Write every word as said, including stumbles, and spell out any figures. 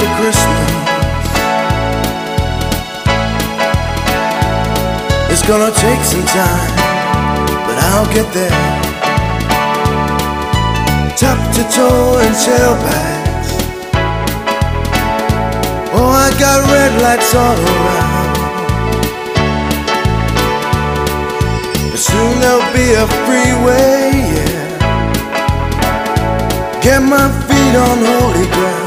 for Christmas. It's gonna take some time, but I'll get there. Top to toe and tailbacks. Oh, I got red lights all around. But soon there'll be a freeway, yeah. Get my feet on holy ground.